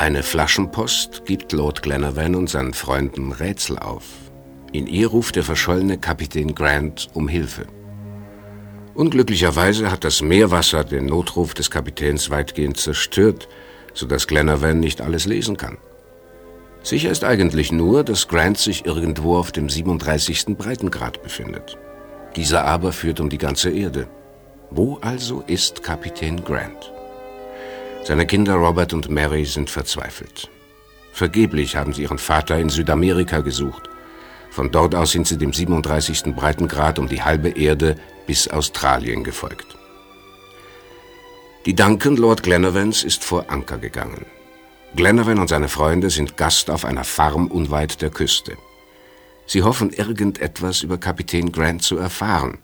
Eine Flaschenpost gibt Lord Glenarvan und seinen Freunden Rätsel auf. In ihr ruft der verschollene Kapitän Grant um Hilfe. Unglücklicherweise hat das Meerwasser den Notruf des Kapitäns weitgehend zerstört, sodass Glenarvan nicht alles lesen kann. Sicher ist eigentlich nur, dass Grant sich irgendwo auf dem 37. Breitengrad befindet. Dieser aber führt um die ganze Erde. Wo also ist Kapitän Grant? Seine Kinder Robert und Mary sind verzweifelt. Vergeblich haben sie ihren Vater in Südamerika gesucht. Von dort aus sind sie dem 37. Breitengrad um die halbe Erde bis Australien gefolgt. Die Duncan, Lord Glenarvans, ist vor Anker gegangen. Glenarvan und seine Freunde sind Gast auf einer Farm unweit der Küste. Sie hoffen, irgendetwas über Kapitän Grant zu erfahren.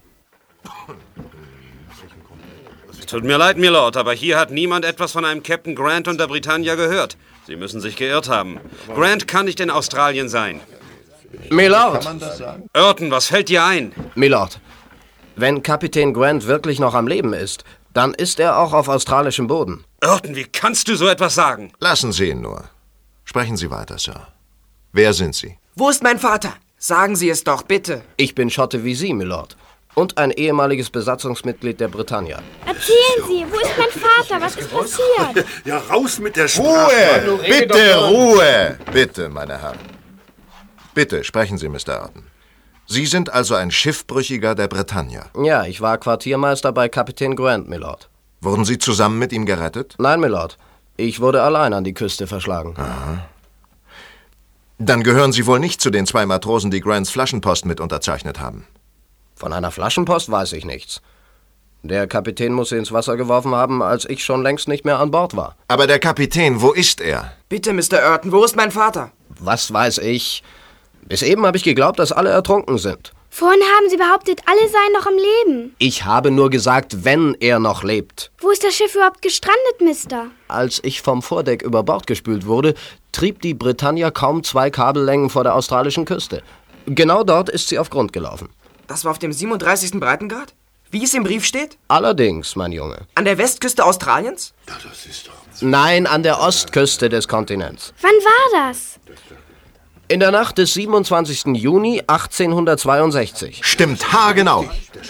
Tut mir leid, Milord, aber hier hat niemand etwas von einem Captain Grant und der Britannia gehört. Sie müssen sich geirrt haben. Grant kann nicht in Australien sein. Milord! Urton, was fällt dir ein? Milord, wenn Kapitän Grant wirklich noch am Leben ist, dann ist er auch auf australischem Boden. Urton, wie kannst du so etwas sagen? Lassen Sie ihn nur. Sprechen Sie weiter, Sir. Wer sind Sie? Wo ist mein Vater? Sagen Sie es doch, bitte. Ich bin Schotte wie Sie, Milord. Und ein ehemaliges Besatzungsmitglied der Britannia. Erzählen Sie, wo ist mein Vater? Was ist passiert? Ja, raus mit der Sprache! Ruhe! Bitte, Ruhe! Bitte, meine Herren. Bitte, sprechen Sie, Mr. Urton. Sie sind also ein Schiffbrüchiger der Britannia? Ja, ich war Quartiermeister bei Kapitän Grant, Milord. Wurden Sie zusammen mit ihm gerettet? Nein, Milord. Ich wurde allein an die Küste verschlagen. Aha. Dann gehören Sie wohl nicht zu den 2 Matrosen, die Grants Flaschenpost mit unterzeichnet haben. Von einer Flaschenpost weiß ich nichts. Der Kapitän muss sie ins Wasser geworfen haben, als ich schon längst nicht mehr an Bord war. Aber der Kapitän, wo ist er? Bitte, Mr. Urton, wo ist mein Vater? Was weiß ich? Bis eben habe ich geglaubt, dass alle ertrunken sind. Vorhin haben Sie behauptet, alle seien noch am Leben. Ich habe nur gesagt, wenn er noch lebt. Wo ist das Schiff überhaupt gestrandet, Mister? Als ich vom Vordeck über Bord gespült wurde, trieb die Britannia kaum 2 Kabellängen vor der australischen Küste. Genau dort ist sie auf Grund gelaufen. Das war auf dem 37. Breitengrad? Wie es im Brief steht? Allerdings, mein Junge. An der Westküste Australiens? Ja, das ist doch... Nein, an der Ostküste des Kontinents. Wann war das? In der Nacht des 27. Juni 1862. Stimmt, haargenau.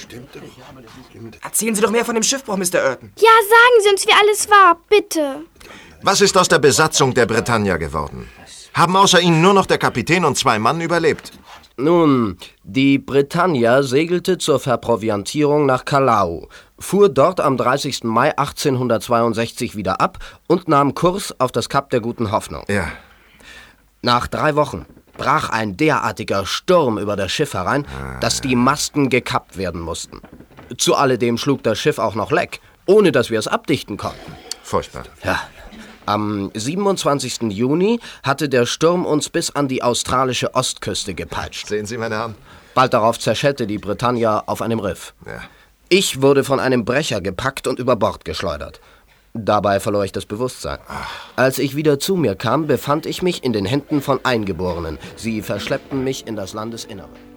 Erzählen Sie doch mehr von dem Schiffbruch, Mr. Urton. Ja, sagen Sie uns, wie alles war, bitte. Was ist aus der Besatzung der Britannia geworden? Haben außer Ihnen nur noch der Kapitän und 2 Mann überlebt? Nun, die Britannia segelte zur Verproviantierung nach Callao, fuhr dort am 30. Mai 1862 wieder ab und nahm Kurs auf das Kap der Guten Hoffnung. Ja. Nach 3 Wochen brach ein derartiger Sturm über das Schiff herein, dass die Masten gekappt werden mussten. Zu alledem schlug das Schiff auch noch Leck, ohne dass wir es abdichten konnten. Furchtbar. Ja. Am 27. Juni hatte der Sturm uns bis an die australische Ostküste gepeitscht. Sehen Sie, meine Herren? Bald darauf zerschellte die Britannia auf einem Riff. Ja. Ich wurde von einem Brecher gepackt und über Bord geschleudert. Dabei verlor ich das Bewusstsein. Als ich wieder zu mir kam, befand ich mich in den Händen von Eingeborenen. Sie verschleppten mich in das Landesinnere.